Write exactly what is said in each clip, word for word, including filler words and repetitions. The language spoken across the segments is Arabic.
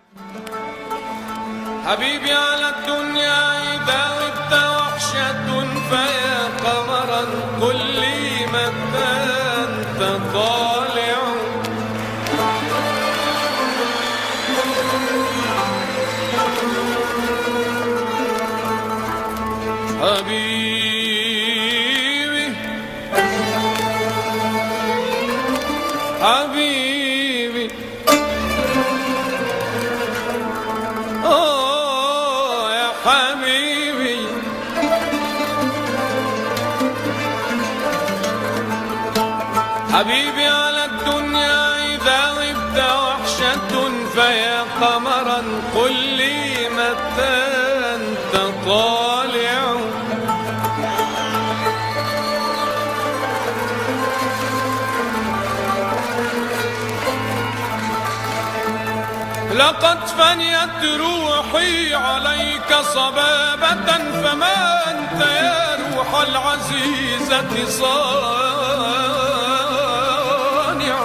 حبيبي على الدنيا إذا غبت وحشة فيا قمرا قل لي متى أنت طالع. حبيبي حبيبي أوه يا حبيبي حبيبي على الدنيا إذا غبت وحشة فيا قمرا قل لي متى أنت طالع. لقد فنيت روحي عليك صبابة فما أنت يا روح العزيزة صانع.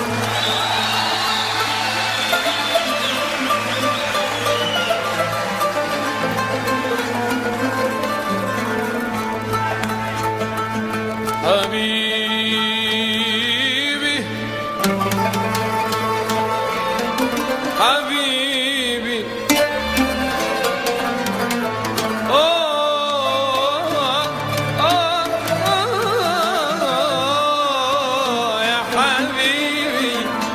حبيبي حبيبي أوه أوه أوه يا حبيبي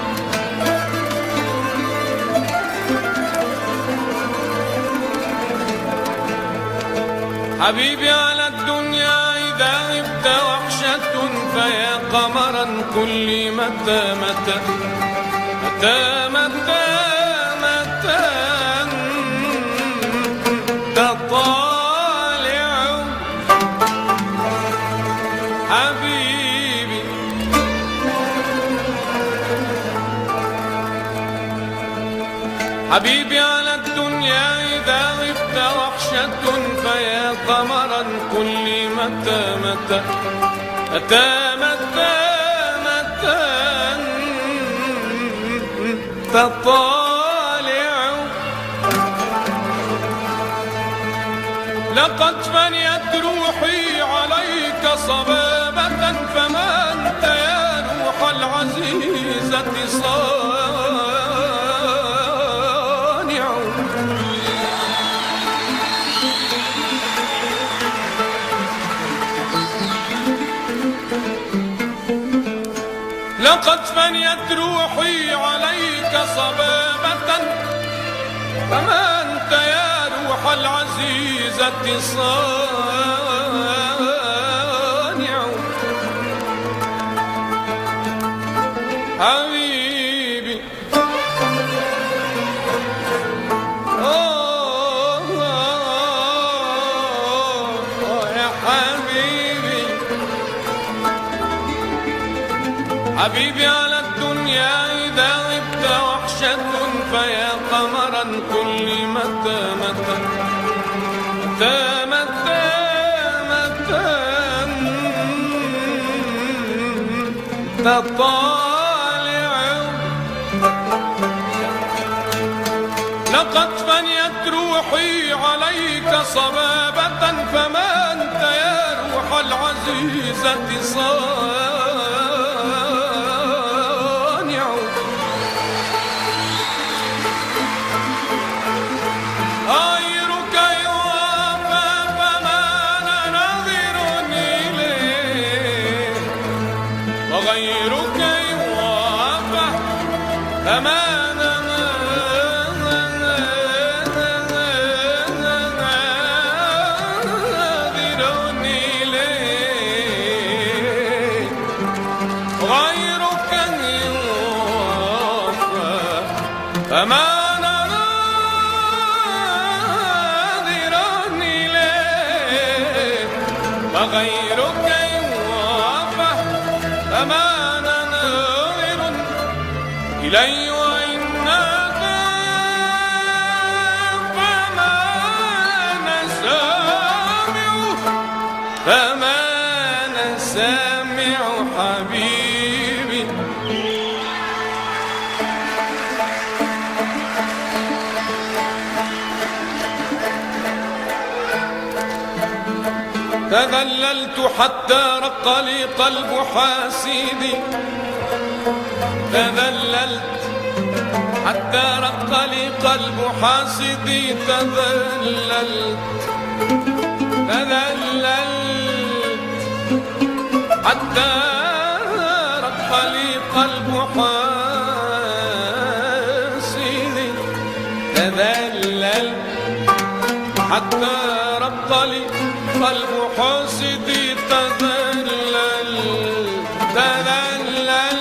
حبيبي على الدنيا إذا غبت وحشة فيا قمرا قل لي متى متى متى متى متى أنت طالع. حبيبي حبيبي على الدنيا إذا غبت وحشة فيا قمرا قل لي متى متى متى متى متى أنت طالع. لقد فنيت روحي عليك صبابة فما أنت يا روح العزيزة صانع. لقد فنيت روحي عليك صبابة فما أنت يا روح العزيزة صانع. حبيبي أوه أوه يا حبيبي حبيبي على الدنيا إذا غبت وحشة فيا قمرا قل لي متى متى متى متى متى أنت طالع. لقد فنيت روحي عليك صبابة فما أنت يا روح العزيزة صانع. غيرك يوافى فما أنا ناظر إليه وغيرك يوافى فما أنا ناظر إليه غيرك يوافى فما وغيرك يوافى فما أنا ناظر إلي وإنك فما أنا سامع فما أنا سامع حبيبي تذللت حتى رق لي قلب حاسدي، تذللت حتى رق لي قلب حاسدي، تذللت تذللت حتى رق لي قلب حاسدي، تذللت حتى رق لي قلب حاسدي، تذلل تذلل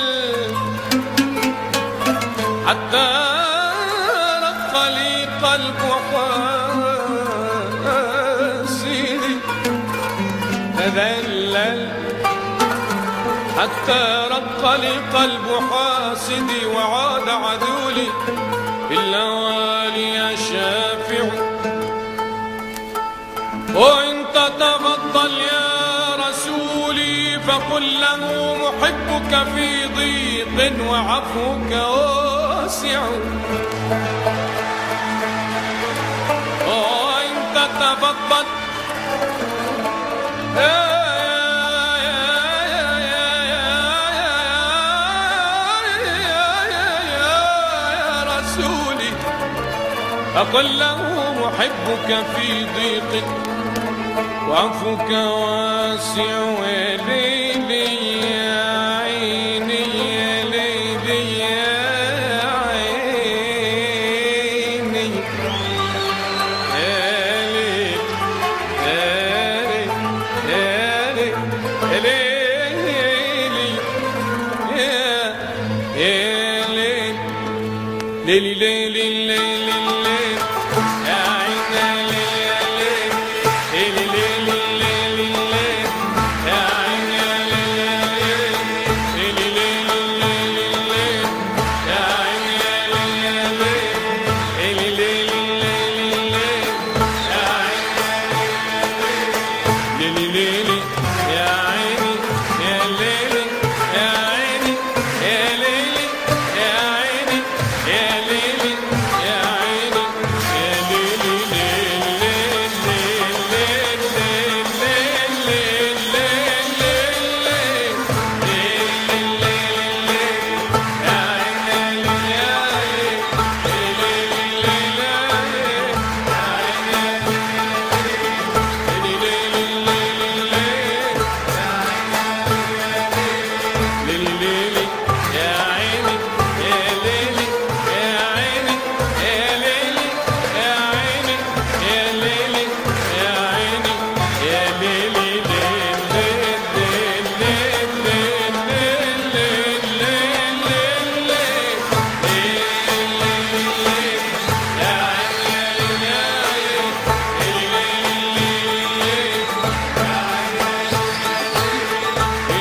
حتى رق لي قلب حاسدي، تذلل حتى رق لي قلب حاسدي، وعاد عذولي باللوالي يا شافع. وإن تتفضل يا رسولي فقل له محبك في ضيق وعفوك واسع. وإن تتفضل يا رسولي فقل له محبك في ضيق وعفوك واسع. وليلي يا عيني يا ليلي يا عيني يا ليل يا ليل يا ليل يا ليل ليلي ليلي ليلي يا عيني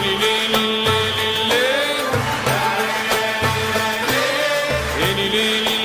ليلي